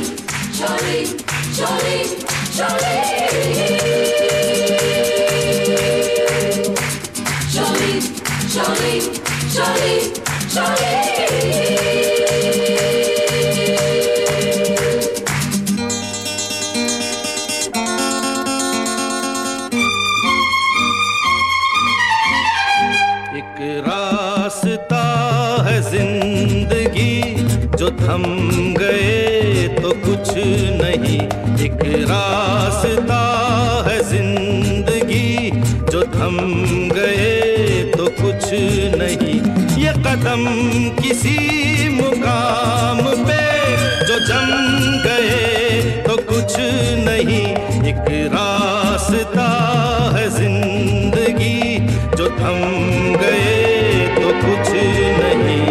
Charlie, Charlie, Charlie. Charlie, Charlie, Charlie, Charlie. एक रास्ता है जिंदगी जो थम गए तो कुछ नहीं। एक रास्ता है जिंदगी जो थम गए तो कुछ नहीं। ये कदम किसी मुकाम पे जो जम गए तो कुछ नहीं। एक रास्ता है जिंदगी जो थम गए तो कुछ नहीं।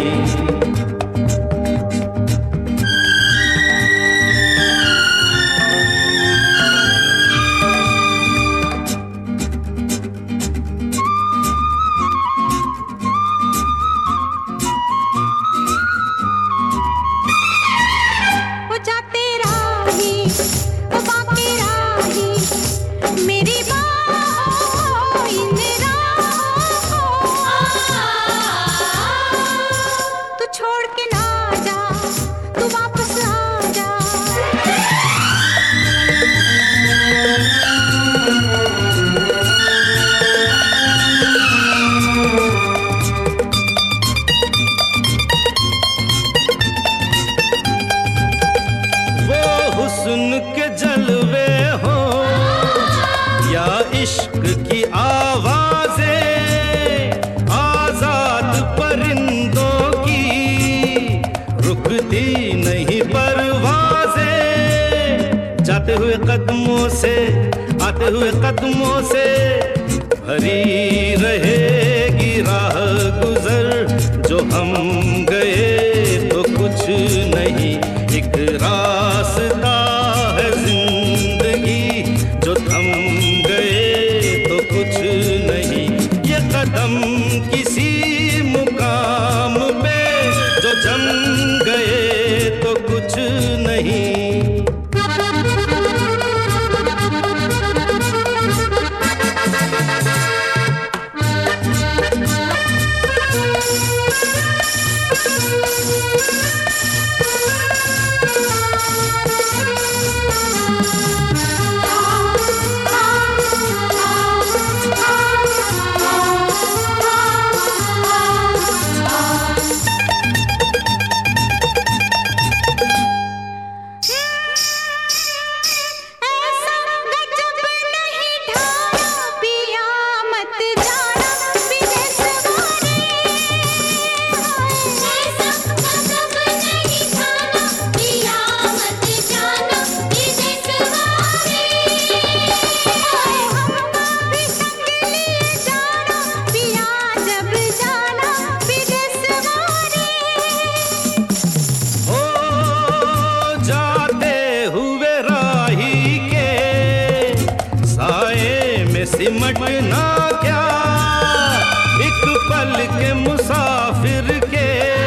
हुस्न के जलवे हो या इश्क की आवाजें, आजाद परिंदों की रुकती नहीं परवाजें। जाते हुए कदमों से आते हुए कदमों से भरी रहेगी राह गुजर। जो हम गए तो कुछ नहीं। एक रास्ता है जिंदगी जो थम गए तो कुछ नहीं। ये कदम किसी मुकाम पे जो जम गए तो कुछ नहीं। सिमटना क्या एक पल के मुसाफिर के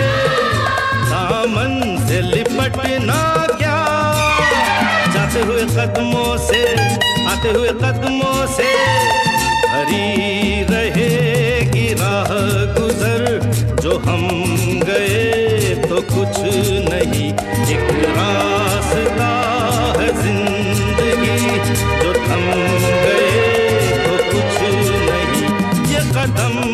दामन से लिपटना क्या। जाते हुए कदमों से आते हुए कदमों से भरी रहेगी राह गुजर। जो हम गए तो कुछ नहीं। एक रास्ता है जिंदगी जो थम गए तो कुछ नहीं। ये कदम